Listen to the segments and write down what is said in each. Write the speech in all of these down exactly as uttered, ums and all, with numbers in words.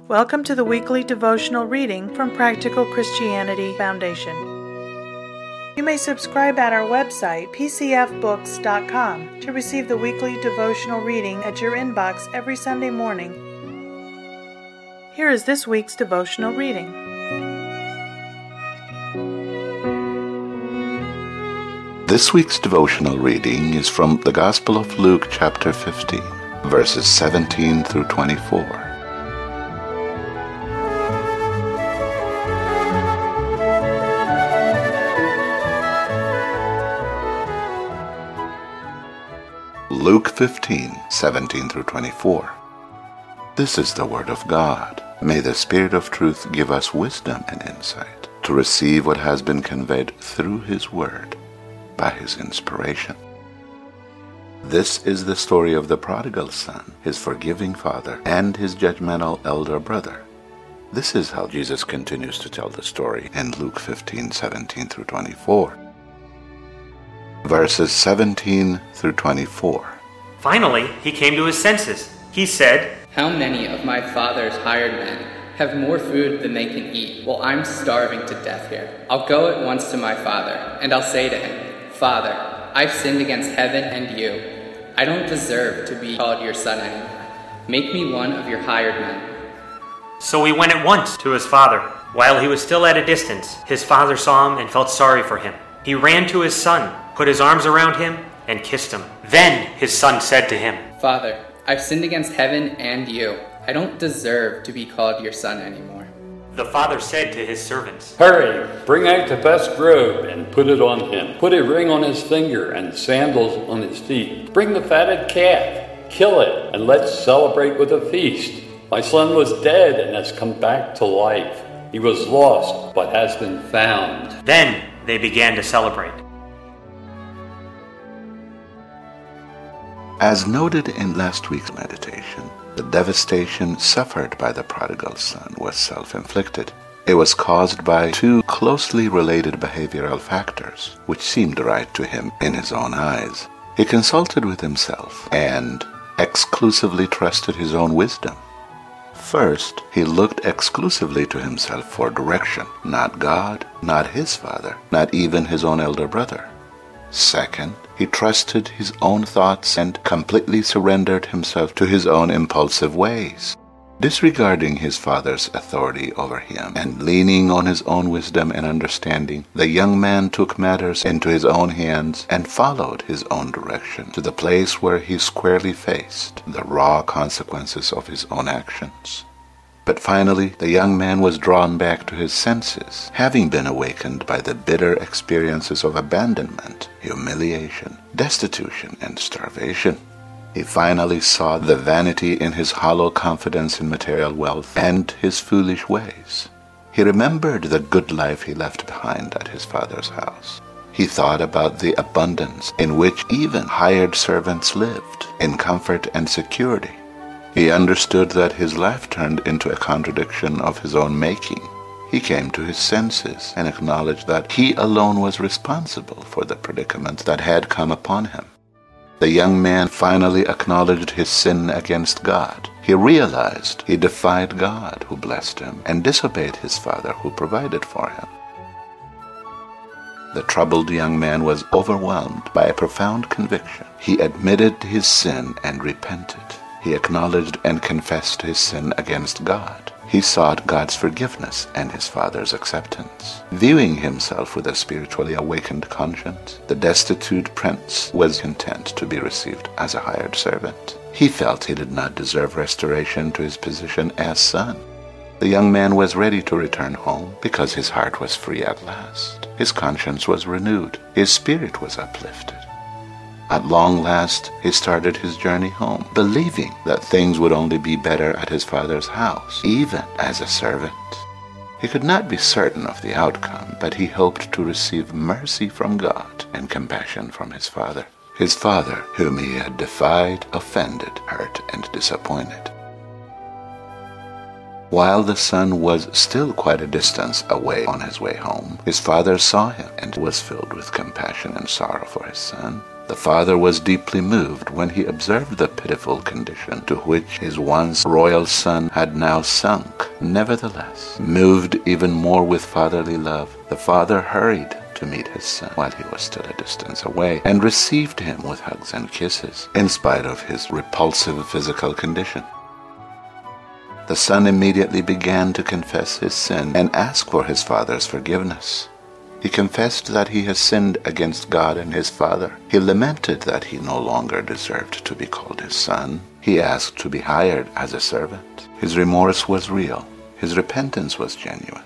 Welcome to the weekly devotional reading from Practical Christianity Foundation. You may subscribe at our website, p c f books dot com, to receive the weekly devotional reading at your inbox every Sunday morning. Here is this week's devotional reading. This week's devotional reading is from the Gospel of Luke, chapter fifteen, verses seventeen through twenty-four. Luke fifteen, seventeen through twenty-four. This is the word of God. May the Spirit of truth give us wisdom and insight to receive what has been conveyed through His word by His inspiration. This is the story of the prodigal son, his forgiving father, and his judgmental elder brother. This is how Jesus continues to tell the story in Luke fifteen, seventeen through twenty-four. Verses seventeen through twenty-four. Finally, he came to his senses. He said, "How many of my father's hired men have more food than they can eat, while I'm starving to death here? I'll go at once to my father, and I'll say to him, 'Father, I've sinned against heaven and you. I don't deserve to be called your son anymore. Make me one of your hired men.' So he went at once to his father. While he was still at a distance, his father saw him and felt sorry for him. He ran to his son, put his arms around him, and kissed him. Then his son said to him, 'Father, I've sinned against heaven and you. I don't deserve to be called your son anymore.' The father said to his servants, 'Hurry, bring out the best robe and put it on him. Put a ring on his finger and sandals on his feet. Bring the fatted calf, kill it, and let's celebrate with a feast. My son was dead and has come back to life. He was lost but has been found.' Then they began to celebrate. As noted in last week's meditation, the devastation suffered by the prodigal son was self-inflicted. It was caused by two closely related behavioral factors, which seemed right to him in his own eyes. He consulted with himself and exclusively trusted his own wisdom. First, he looked exclusively to himself for direction, not God, not his father, not even his own elder brother. Second, he trusted his own thoughts and completely surrendered himself to his own impulsive ways. Disregarding his father's authority over him and leaning on his own wisdom and understanding, the young man took matters into his own hands and followed his own direction to the place where he squarely faced the raw consequences of his own actions. But finally, the young man was drawn back to his senses, having been awakened by the bitter experiences of abandonment, humiliation, destitution, and starvation. He finally saw the vanity in his hollow confidence in material wealth and his foolish ways. He remembered the good life he left behind at his father's house. He thought about the abundance in which even hired servants lived, in comfort and security. He understood that his life turned into a contradiction of his own making. He came to his senses and acknowledged that he alone was responsible for the predicament that had come upon him. The young man finally acknowledged his sin against God. He realized he defied God, who blessed him, and disobeyed his father, who provided for him. The troubled young man was overwhelmed by a profound conviction. He admitted his sin and repented. He acknowledged and confessed his sin against God. He sought God's forgiveness and his father's acceptance. Viewing himself with a spiritually awakened conscience, the destitute prince was content to be received as a hired servant. He felt he did not deserve restoration to his position as son. The young man was ready to return home because his heart was free at last. His conscience was renewed. His spirit was uplifted. At long last, he started his journey home, believing that things would only be better at his father's house, even as a servant. He could not be certain of the outcome, but he hoped to receive mercy from God and compassion from his father. His father, whom he had defied, offended, hurt, and disappointed. While the son was still quite a distance away on his way home, his father saw him and was filled with compassion and sorrow for his son. The father was deeply moved when he observed the pitiful condition to which his once royal son had now sunk. Nevertheless, moved even more with fatherly love, the father hurried to meet his son while he was still a distance away and received him with hugs and kisses, in spite of his repulsive physical condition. The son immediately began to confess his sin and ask for his father's forgiveness. He confessed that he has sinned against God and his father. He lamented that he no longer deserved to be called his son. He asked to be hired as a servant. His remorse was real. His repentance was genuine.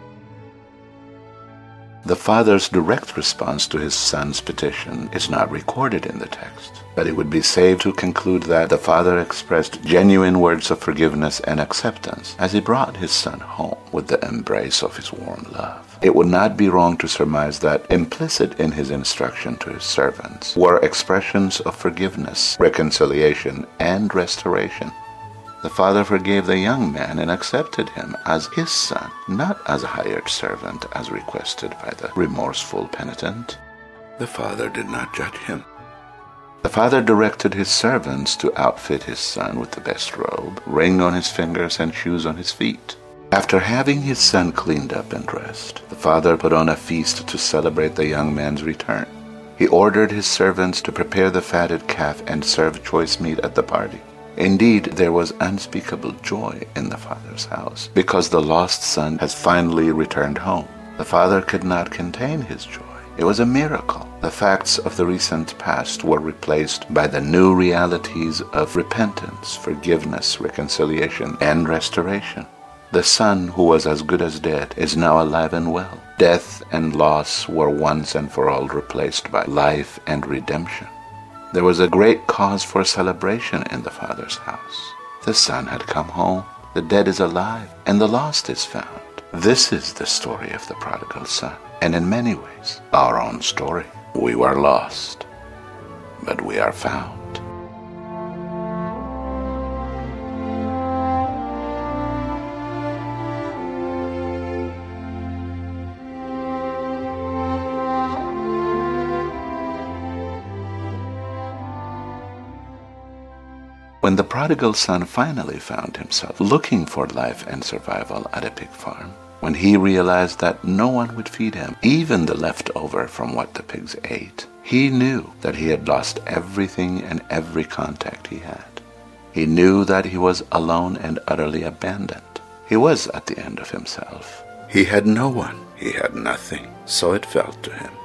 The father's direct response to his son's petition is not recorded in the text, but it would be safe to conclude that the father expressed genuine words of forgiveness and acceptance as he brought his son home with the embrace of his warm love. It would not be wrong to surmise that implicit in his instruction to his servants were expressions of forgiveness, reconciliation, and restoration. The father forgave the young man and accepted him as his son, not as a hired servant as requested by the remorseful penitent. The father did not judge him. The father directed his servants to outfit his son with the best robe, ring on his fingers, and shoes on his feet. After having his son cleaned up and dressed, the father put on a feast to celebrate the young man's return. He ordered his servants to prepare the fatted calf and serve choice meat at the party. Indeed, there was unspeakable joy in the father's house, because the lost son has finally returned home. The father could not contain his joy. It was a miracle. The facts of the recent past were replaced by the new realities of repentance, forgiveness, reconciliation, and restoration. The son who was as good as dead is now alive and well. Death and loss were once and for all replaced by life and redemption. There was a great cause for celebration in the father's house. The son had come home, the dead is alive, and the lost is found. This is the story of the prodigal son, and in many ways, our own story. We were lost, but we are found. When the prodigal son finally found himself looking for life and survival at a pig farm, when he realized that no one would feed him, even the leftover from what the pigs ate, he knew that he had lost everything and every contact he had. He knew that he was alone and utterly abandoned. He was at the end of himself. He had no one. He had nothing. So it felt to him.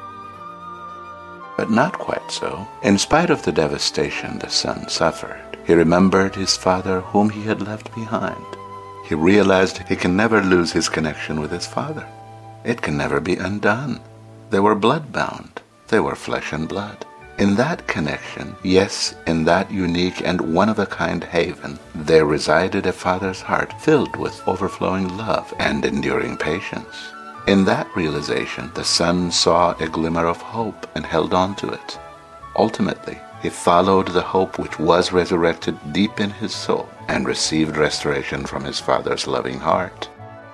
But not quite so. In spite of the devastation the son suffered, he remembered his father whom he had left behind. He realized he can never lose his connection with his father. It can never be undone. They were blood-bound. They were flesh and blood. In that connection, yes, in that unique and one-of-a-kind haven, there resided a father's heart filled with overflowing love and enduring patience. In that realization, the son saw a glimmer of hope and held on to it. Ultimately, he followed the hope which was resurrected deep in his soul and received restoration from his father's loving heart.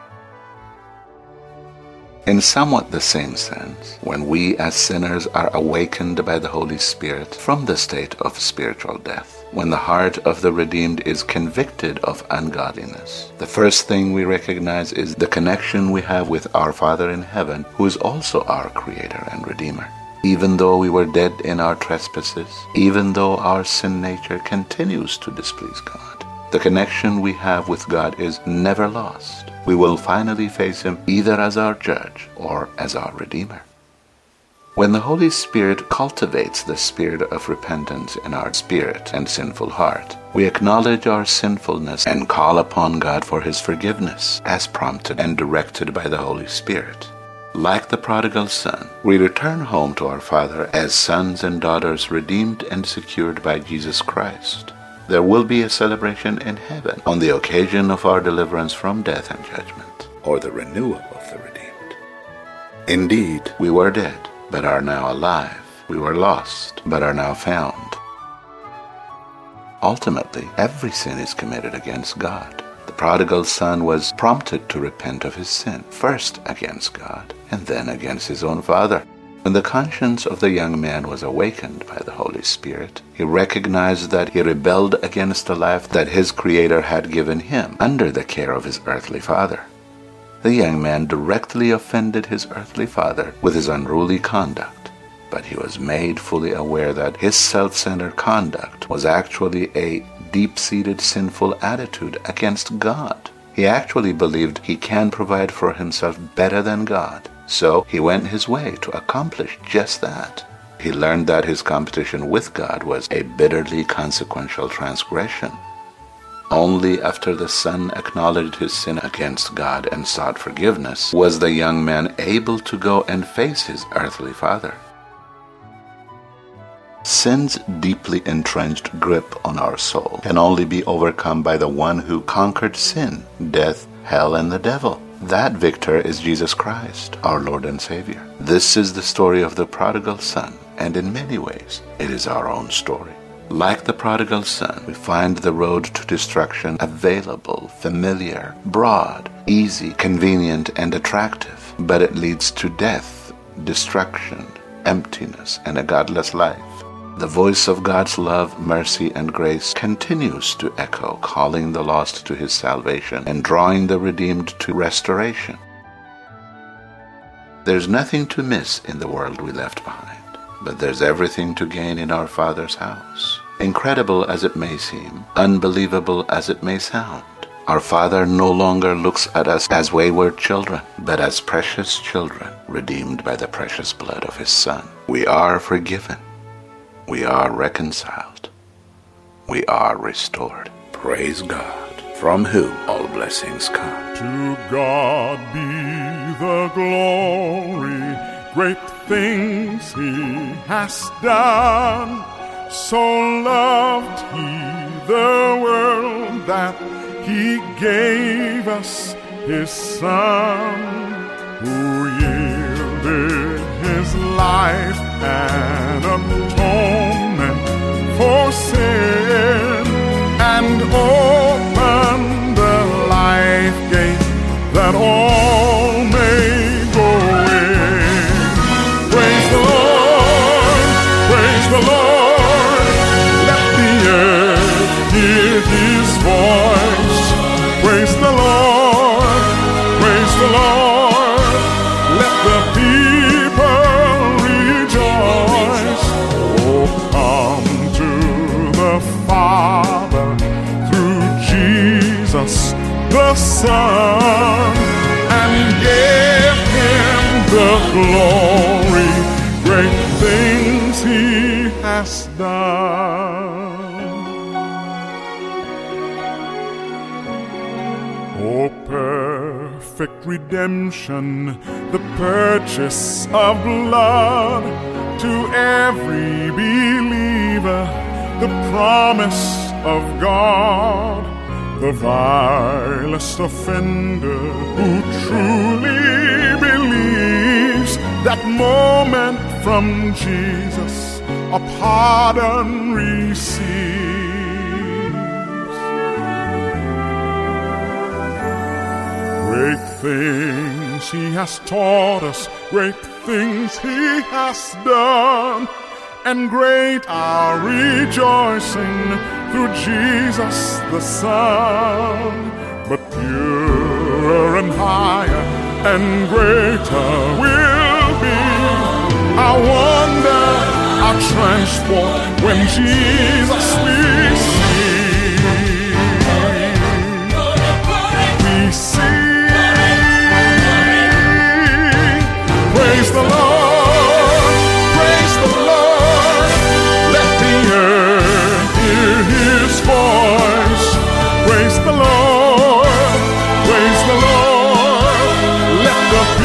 In somewhat the same sense, when we as sinners are awakened by the Holy Spirit from the state of spiritual death, when the heart of the redeemed is convicted of ungodliness, the first thing we recognize is the connection we have with our Father in heaven, who is also our Creator and Redeemer. Even though we were dead in our trespasses, even though our sin nature continues to displease God, the connection we have with God is never lost. We will finally face Him either as our judge or as our Redeemer. When the Holy Spirit cultivates the spirit of repentance in our spirit and sinful heart, we acknowledge our sinfulness and call upon God for His forgiveness, as prompted and directed by the Holy Spirit. Like the prodigal son, we return home to our Father as sons and daughters redeemed and secured by Jesus Christ. There will be a celebration in heaven on the occasion of our deliverance from death and judgment, or the renewal of the redeemed. Indeed, we were dead, but are now alive. We were lost, but are now found. Ultimately, every sin is committed against God. The prodigal son was prompted to repent of his sin, first against God, and then against his own father. When the conscience of the young man was awakened by the Holy Spirit, he recognized that he rebelled against the life that his Creator had given him under the care of his earthly father. The young man directly offended his earthly father with his unruly conduct, but he was made fully aware that his self-centered conduct was actually a deep-seated sinful attitude against God. He actually believed he can provide for himself better than God. So he went his way to accomplish just that. He learned that his competition with God was a bitterly consequential transgression. Only after the son acknowledged his sin against God and sought forgiveness was the young man able to go and face his earthly father. Sin's deeply entrenched grip on our soul can only be overcome by the one who conquered sin, death, hell, and the devil. That victor is Jesus Christ, our Lord and Savior. This is the story of the prodigal son, and in many ways, it is our own story. Like the prodigal son, we find the road to destruction available, familiar, broad, easy, convenient, and attractive, but it leads to death, destruction, emptiness, and a godless life. The voice of God's love, mercy, and grace continues to echo, calling the lost to his salvation and drawing the redeemed to restoration. There's nothing to miss in the world we left behind, but there's everything to gain in our Father's house. Incredible as it may seem, unbelievable as it may sound, our Father no longer looks at us as wayward children, but as precious children, redeemed by the precious blood of his Son. We are forgiven. We are reconciled. We are restored. Praise God, from whom all blessings come. To God be the glory, great things he has done. So loved he the world that he gave us his Son, who yielded his life an atonement for sin, and opened the life gate that all may go in. Praise the Lord, praise the Lord, let the earth hear his voice. Praise the Lord, praise the Lord, let the people rejoice. Oh, come to the Father through Jesus the Son, and give him the glory, great things he has done. Oh, perfect redemption, the purchase of blood, to every believer, the promise of God. The vilest offender who truly believes, that moment from Jesus a pardon receives. Great things he has taught us, great things he has done, and great our rejoicing through Jesus the Son. But purer and higher and greater will be our wonder, our transport, when Jesus we see. We sing, praise the Lord, praise the Lord, let the earth hear his voice. Praise the Lord, praise the Lord, let the